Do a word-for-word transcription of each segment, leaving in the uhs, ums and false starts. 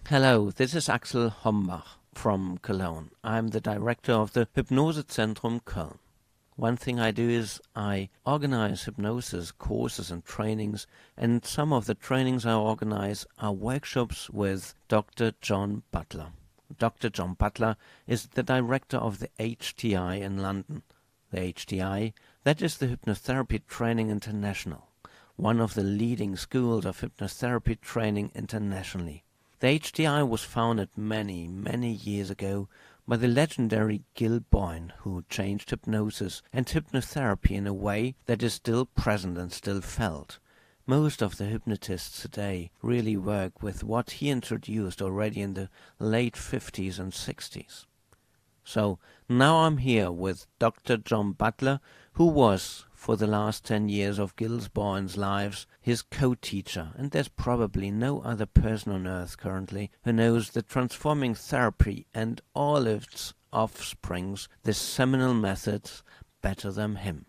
Hello, this is Axel Hombach from Cologne. I'm the director of the Hypnosezentrum Köln. One thing I do is I organize hypnosis courses and trainings, and some of the trainings I organize are workshops with Doctor John Butler. Doctor John Butler is the director of the H T I in London. The H T I, that is the Hypnotherapy Training International, one of the leading schools of hypnotherapy training internationally. The H T I was founded many, many years ago by the legendary Gil Boyne, who changed hypnosis and hypnotherapy in a way that is still present and still felt. Most of the hypnotists today really work with what he introduced already in the late fifties and sixties. So now I'm here with Doctor John Butler, who was, for the last ten years of Gil Boyne's lives, his co-teacher, and there's probably no other person on earth currently who knows the transforming therapy and all its offsprings, the seminal methods, better than him.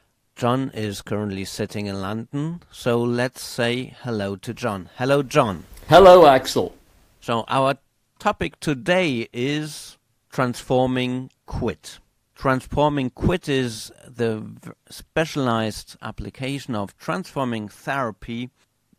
John is currently sitting in London, so let's say hello to John. Hello, John. Hello, Axel. So our topic today is transforming quit. Transforming quit is the specialized application of transforming therapy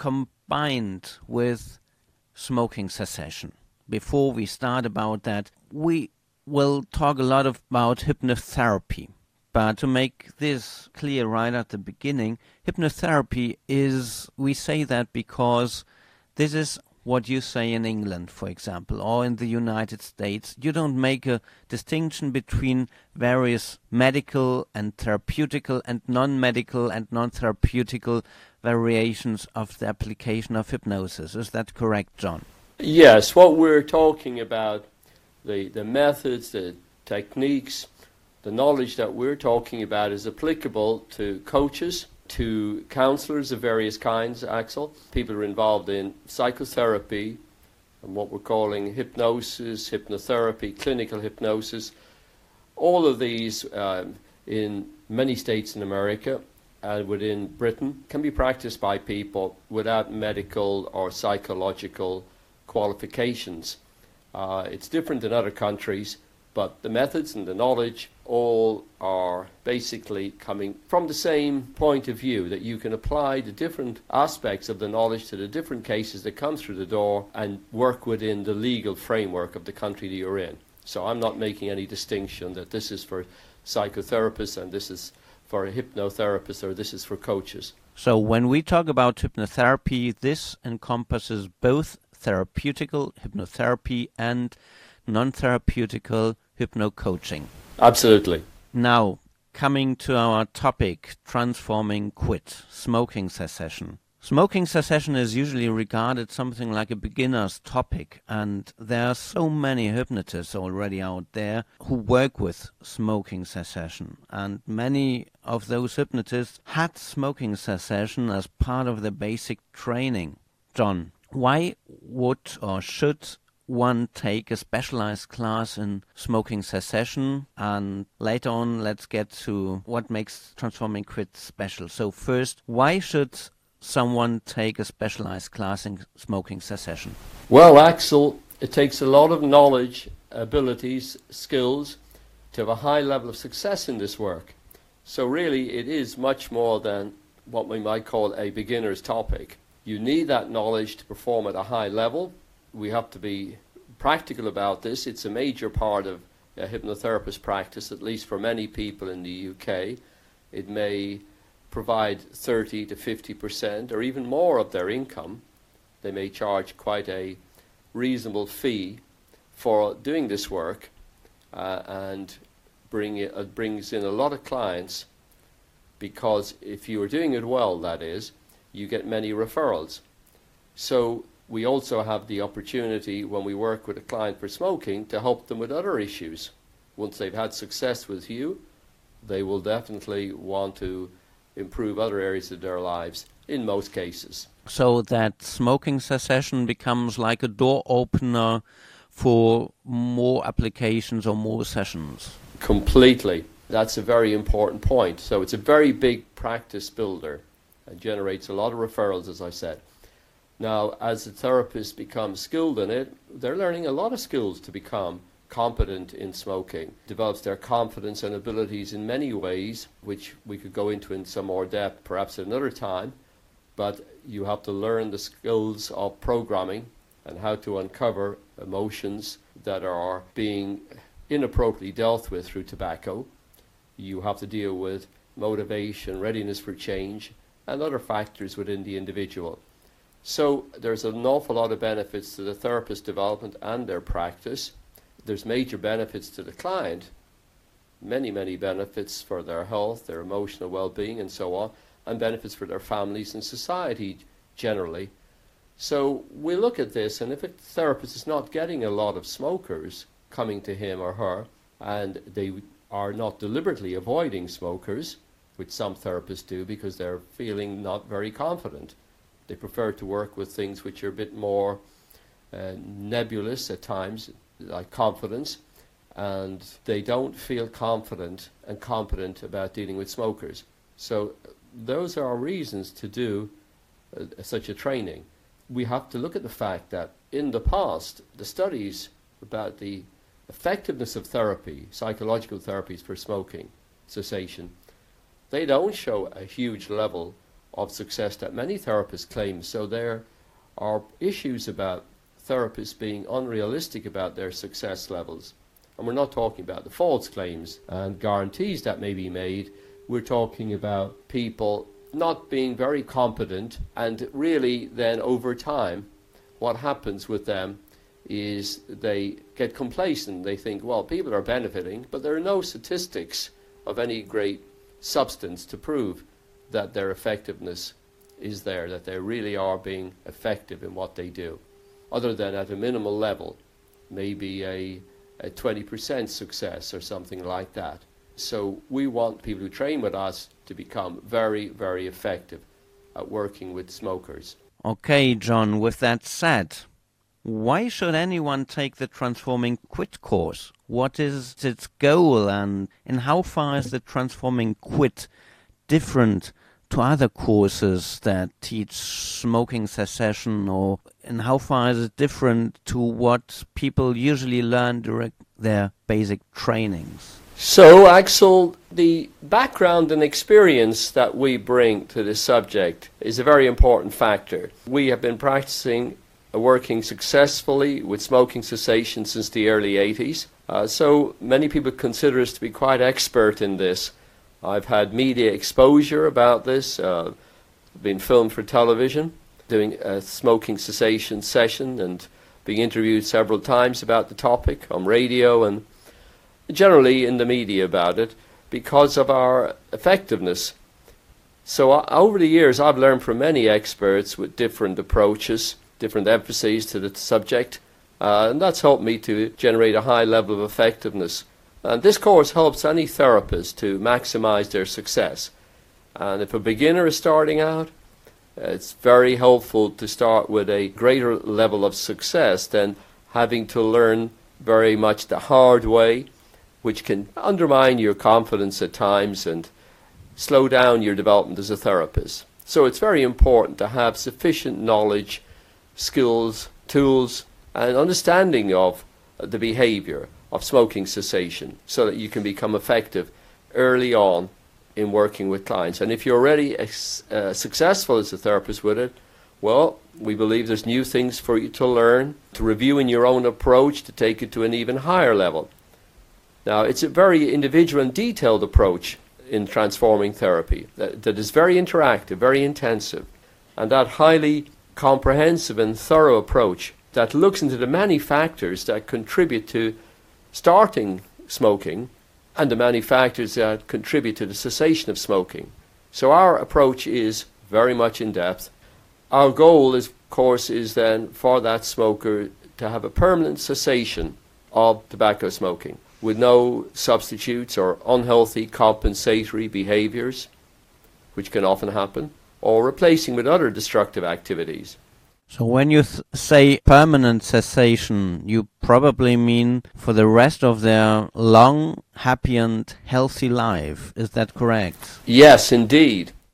combined with smoking cessation. Before we start about that, we will talk a lot about hypnotherapy. But to make this clear right at the beginning, hypnotherapy is, we say that because this is what you say in England, for example, or in the United States. You don't make a distinction between various medical and therapeutical and non-medical and non-therapeutical variations of the application of hypnosis. Is that correct, John? Yes, what we're talking about, the, the methods, the techniques, the knowledge that we're talking about is applicable to coaches, to counselors of various kinds, Axel. People are involved in psychotherapy and what we're calling hypnosis, hypnotherapy, clinical hypnosis. All of these um, in many states in America and within Britain can be practiced by people without medical or psychological qualifications. Uh, it's different in other countries, but the methods and the knowledge all are basically coming from the same point of view, that you can apply the different aspects of the knowledge to the different cases that come through the door and work within the legal framework of the country that you're in. So I'm not making any distinction that this is for psychotherapists and this is for a hypnotherapist or this is for coaches. So when we talk about hypnotherapy, this encompasses both therapeutical hypnotherapy and non-therapeutical hypno-coaching. Absolutely. Now, coming to our topic, transforming quit, smoking cessation. Smoking cessation is usually regarded something like a beginner's topic, and there are so many hypnotists already out there who work with smoking cessation, and many of those hypnotists had smoking cessation as part of the basic training. John, why would or should one take a specialized class in smoking cessation? And later on, let's get to what makes transforming quit special. So first, why should someone take a specialized class in smoking cessation? Well, Axel, it takes a lot of knowledge, abilities, skills to have a high level of success in this work. So really, it is much more than what we might call a beginner's topic. You need that knowledge to perform at a high level. We have to be practical about this. It's a major part of a hypnotherapist practice, at least for many people in the U K. It may provide thirty to fifty percent or even more of their income. They may charge quite a reasonable fee for doing this work uh, and bring it, uh, brings in a lot of clients, because if you are doing it well, that is, you get many referrals. So we also have the opportunity, when we work with a client for smoking, to help them with other issues. Once they've had success with you, they will definitely want to improve other areas of their lives, in most cases. So that smoking cessation becomes like a door opener for more applications or more sessions. Completely. That's a very important point. So it's a very big practice builder and generates a lot of referrals, as I said. Now, as the therapist becomes skilled in it, they're learning a lot of skills to become competent in smoking, develops their confidence and abilities in many ways, which we could go into in some more depth perhaps at another time, but you have to learn the skills of programming and how to uncover emotions that are being inappropriately dealt with through tobacco. You have to deal with motivation, readiness for change, and other factors within the individual. So there's an awful lot of benefits to the therapist development and their practice. There's major benefits to the client, many, many benefits for their health, their emotional well-being and so on, and benefits for their families and society generally. So we look at this, and if a therapist is not getting a lot of smokers coming to him or her, and they are not deliberately avoiding smokers, which some therapists do because they're feeling not very confident. They prefer to work with things which are a bit more uh, nebulous at times, like confidence, and they don't feel confident and competent about dealing with smokers. So those are our reasons to do uh, such a training. We have to look at the fact that in the past, the studies about the effectiveness of therapy, psychological therapies for smoking cessation, they don't show a huge level of success that many therapists claim. So there are issues about therapists being unrealistic about their success levels. And we're not talking about the false claims and guarantees that may be made. We're talking about people not being very competent, and really then over time what happens with them is they get complacent. They think, well, people are benefiting, but there are no statistics of any great substance to prove that their effectiveness is there, that they really are being effective in what they do, other than at a minimal level, maybe a, a twenty percent success or something like that. So we want people who train with us to become very, very effective at working with smokers. Okay, John, with that said, why should anyone take the Transforming Quit course? What is its goal, and in how far is the Transforming Quit different to other courses that teach smoking cessation, or in how far is it different to what people usually learn during their basic trainings? So, Axel, the background and experience that we bring to this subject is a very important factor. We have been practicing uh, working successfully with smoking cessation since the early eighties. Uh, so many people consider us to be quite expert in this. I've had media exposure about this, uh, been filmed for television, doing a smoking cessation session and being interviewed several times about the topic on radio and generally in the media about it because of our effectiveness. So uh, over the years I've learned from many experts with different approaches, different emphases to the subject, uh, and that's helped me to generate a high level of effectiveness. And this course helps any therapist to maximize their success. And if a beginner is starting out, it's very helpful to start with a greater level of success than having to learn very much the hard way, which can undermine your confidence at times and slow down your development as a therapist. So it's very important to have sufficient knowledge, skills, tools, and understanding of the behavior of smoking cessation so that you can become effective early on in working with clients. And if you're already uh, successful as a therapist with it, well, we believe there's new things for you to learn, to review in your own approach, to take it to an even higher level. Now, it's a very individual and detailed approach in transforming therapy that, that is very interactive, very intensive, and that highly comprehensive and thorough approach that looks into the many factors that contribute to starting smoking and the many factors that contribute to the cessation of smoking. So our approach is very much in depth. Our goal, is, of course, is then for that smoker to have a permanent cessation of tobacco smoking with no substitutes or unhealthy compensatory behaviors, which can often happen, or replacing with other destructive activities. So when you th- say permanent cessation, you probably mean for the rest of their long, happy and healthy life. Is that correct? Yes, indeed.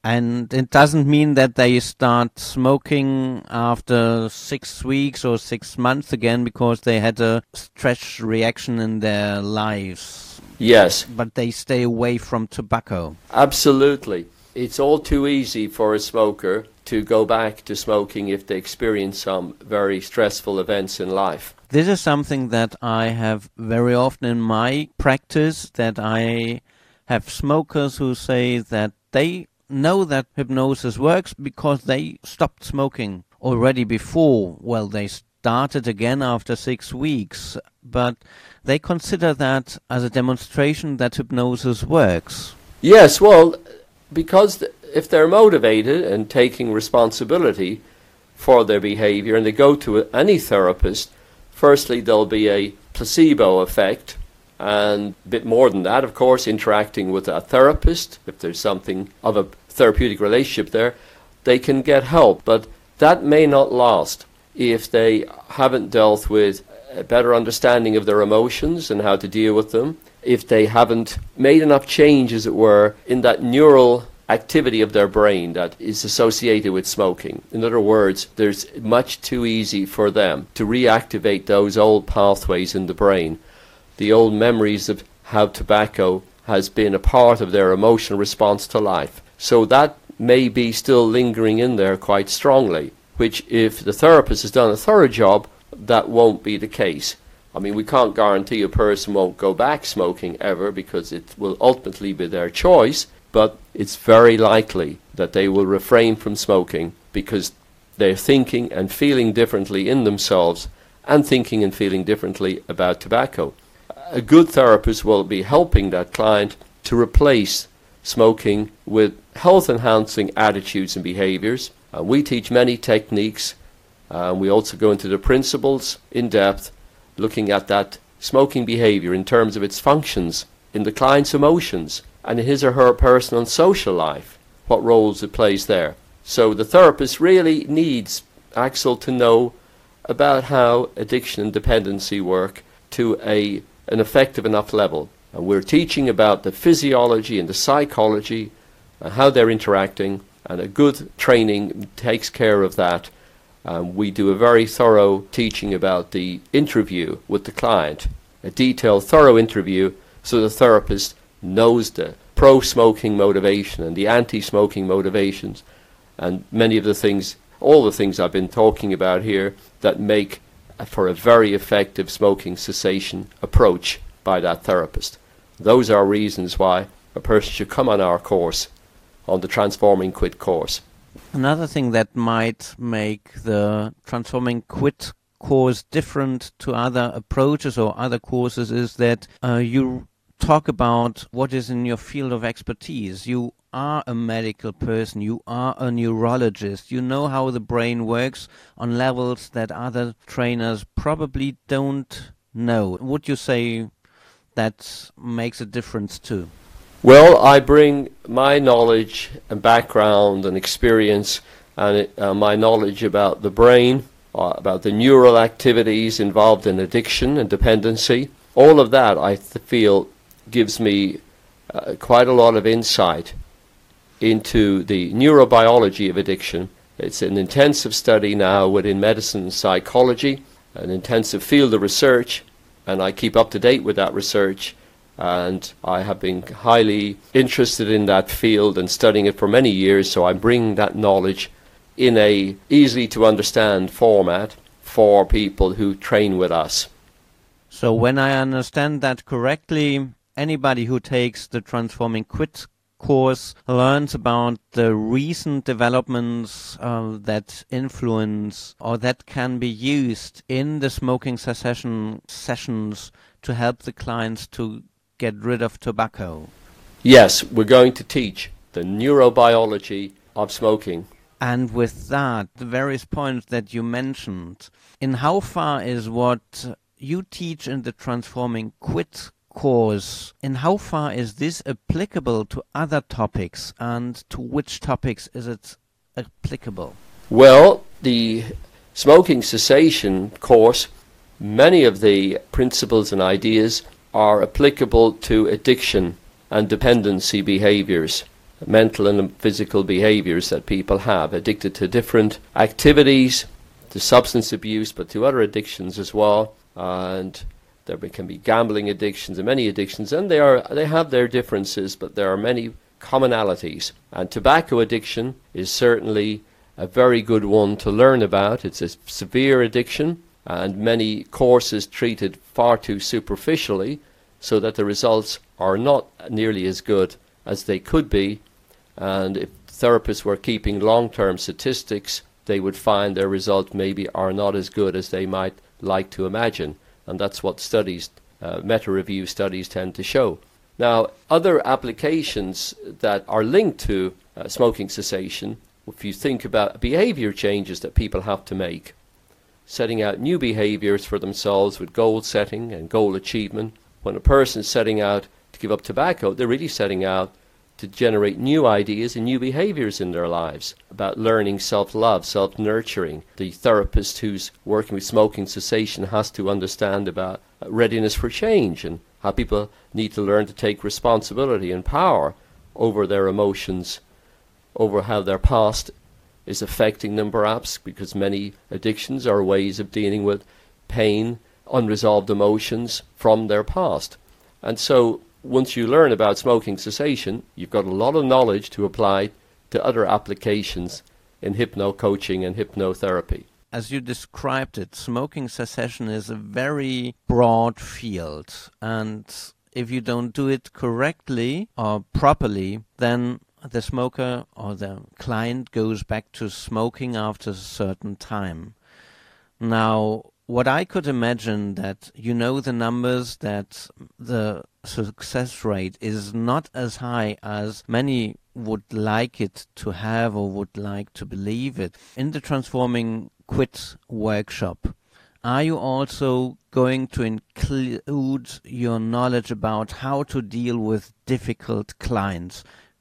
And it doesn't mean that they start smoking after six weeks or six months again because they had a stress reaction in their lives. Yes. But they stay away from tobacco. Absolutely. It's all too easy for a smoker to go back to smoking if they experience some very stressful events in life. This is something that I have very often in my practice, that I have smokers who say that they know that hypnosis works because they stopped smoking already before. Well, they started again after six weeks, but they consider that as a demonstration that hypnosis works. Yes, well, because th- if they're motivated and taking responsibility for their behavior and they go to a, any therapist, firstly there'll be a placebo effect, and a bit more than that, of course, interacting with a therapist. If there's something of a therapeutic relationship there, they can get help, but that may not last if they haven't dealt with a better understanding of their emotions and how to deal with them, if they haven't made enough change, as it were, in that neural activity of their brain that is associated with smoking. In other words, there's much too easy for them to reactivate those old pathways in the brain, the old memories of how tobacco has been a part of their emotional response to life. So that may be still lingering in there quite strongly, which if the therapist has done a thorough job, that won't be the case. I mean, we can't guarantee a person won't go back smoking ever because it will ultimately be their choice, but it's very likely that they will refrain from smoking because they're thinking and feeling differently in themselves and thinking and feeling differently about tobacco. A good therapist will be helping that client to replace smoking with health-enhancing attitudes and behaviors. Uh, we teach many techniques. Uh, we also go into the principles in depth, looking at that smoking behavior in terms of its functions in the client's emotions and in his or her personal and social life, what roles it plays there. So the therapist really needs Axel to know about how addiction and dependency work to a an effective enough level. And we're teaching about the physiology and the psychology and how they're interacting, and a good training takes care of that. Um, we do a very thorough teaching about the interview with the client, a detailed, thorough interview, so the therapist knows the pro-smoking motivation and the anti-smoking motivations, and many of the things, all the things I've been talking about here that make for a very effective smoking cessation approach by that therapist. Those are reasons why a person should come on our course, on the Transforming Quit course. Another thing that might make the Transforming Quit course different to other approaches or other courses is that uh, you talk about what is in your field of expertise. You are a medical person, you are a neurologist, you know how the brain works on levels that other trainers probably don't know. Would you say that makes a difference too? Well, I bring my knowledge and background and experience and uh, my knowledge about the brain, uh, about the neural activities involved in addiction and dependency. All of that, I th- feel, gives me uh, quite a lot of insight into the neurobiology of addiction. It's an intensive study now within medicine and psychology, an intensive field of research, and I keep up to date with that research, and I have been highly interested in that field and studying it for many years, so I'm bringing that knowledge in a easy to understand format for people who train with us. So when I understand that correctly, anybody who takes the Transforming Quit course learns about the recent developments uh, that influence or that can be used in the smoking cessation sessions to help the clients to get rid of tobacco. Yes, we're going to teach the neurobiology of smoking. And with that, the various points that you mentioned, in how far is what you teach in the Transforming Quit course, in how far is this applicable to other topics, and to which topics is it applicable? Well, the smoking cessation course, many of the principles and ideas are applicable to addiction and dependency behaviors. mental and physical behaviors that people have, addicted to different activities, to substance abuse, but to other addictions as well. And there can be gambling addictions and many addictions, and they are they have their differences, but there are many commonalities. And tobacco addiction is certainly a very good one to learn about. It's a severe addiction, and many courses treat it far too superficially, so that the results are not nearly as good as they could be. And if therapists were keeping long-term statistics, they would find their results maybe are not as good as they might like to imagine. And that's what studies, uh, meta-review studies tend to show. Now, other applications that are linked to uh, smoking cessation, if you think about behavior changes that people have to make, setting out new behaviors for themselves with goal setting and goal achievement. When a person is setting out to give up tobacco, they're really setting out to generate new ideas and new behaviors in their lives about learning self-love, self-nurturing. The therapist who's working with smoking cessation has to understand about readiness for change and how people need to learn to take responsibility and power over their emotions, over how their past is affecting them perhaps, because many addictions are ways of dealing with pain, unresolved emotions from their past. And so once you learn about smoking cessation, you've got a lot of knowledge to apply to other applications in hypno-coaching and hypnotherapy. As you described it, smoking cessation is a very broad field, and if you don't do it correctly or properly, then the smoker or the client goes back to smoking after a certain time. Now, what I could imagine that you know the numbers that the success rate is not as high as many would like it to have or would like to believe it. In the Transforming Quit workshop, are you also going to include your knowledge about how to deal with difficult clients,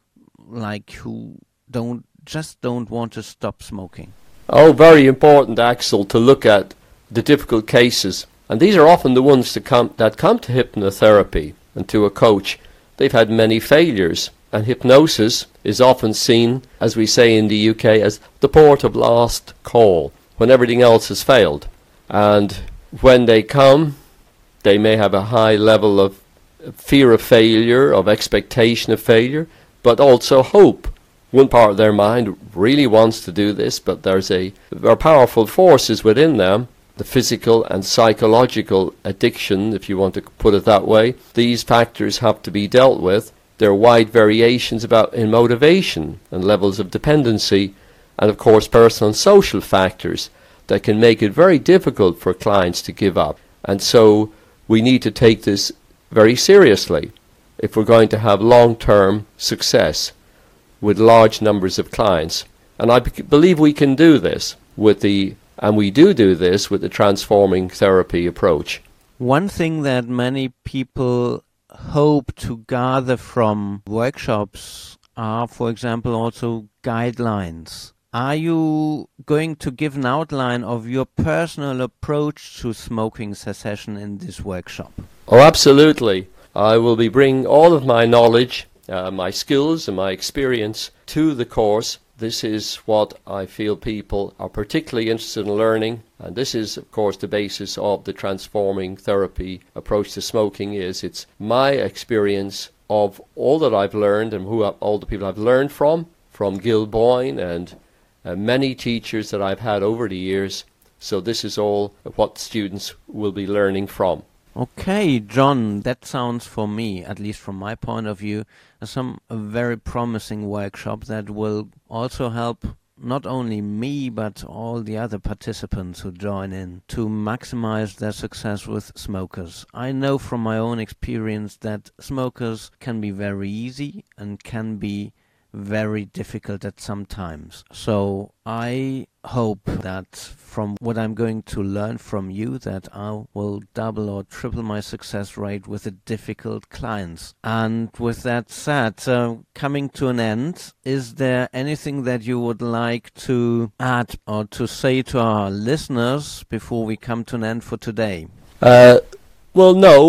like who don't just don't want to stop smoking? Oh, very important, Axel, to look at the difficult cases. And these are often the ones that come, that come to hypnotherapy and to a coach. They've had many failures. And hypnosis is often seen, as we say in the U K, as the port of last call, when everything else has failed. And when they come, they may have a high level of fear of failure, of expectation of failure, but also hope. One part of their mind really wants to do this, but there's a there are powerful forces within them, the physical and psychological addiction, if you want to put it that way. These factors have to be dealt with. There are wide variations about in motivation and levels of dependency, and of course personal and social factors that can make it very difficult for clients to give up. And so we need to take this very seriously if we're going to have long-term success with large numbers of clients. And I be- believe we can do this with the, and we do do this with the transforming therapy approach. One thing that many people hope to gather from workshops are, for example, also guidelines. Are you going to give an outline of your personal approach to smoking cessation in this workshop? Oh, absolutely. I will be bringing all of my knowledge, uh, my skills and my experience to the course. This is what I feel people are particularly interested in learning, and this is of course the basis of the transforming therapy approach to smoking. Is it's my experience of all that I've learned and who I, all the people I've learned from, from Gil Boyne and uh, many teachers that I've had over the years. So this is all what students will be learning from. Okay, John, that sounds for me, at least from my point of view, as some a very promising workshop that will also help not only me but all the other participants who join in to maximize their success with smokers. I know from my own experience that smokers can be very easy and can be very difficult at some times. So I hope that from what I'm going to learn from you that I will double or triple my success rate with the difficult clients. And with that said, uh, coming to an end, is there anything that you would like to add or to say to our listeners before we come to an end for today? Uh, well, no.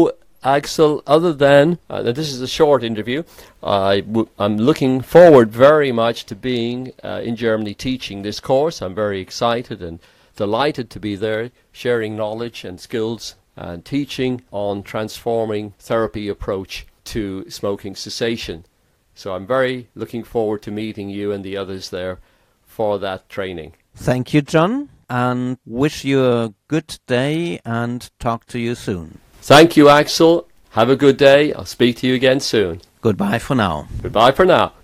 Axel, other than, uh, this is a short interview, I w- I'm looking forward very much to being uh, in Germany teaching this course. I'm very excited and delighted to be there, sharing knowledge and skills and teaching on transforming therapy approach to smoking cessation. So I'm very looking forward to meeting you and the others there for that training. Thank you, John, and wish you a good day and talk to you soon. Thank you, Axel. Have a good day. I'll speak to you again soon. Goodbye for now. Goodbye for now.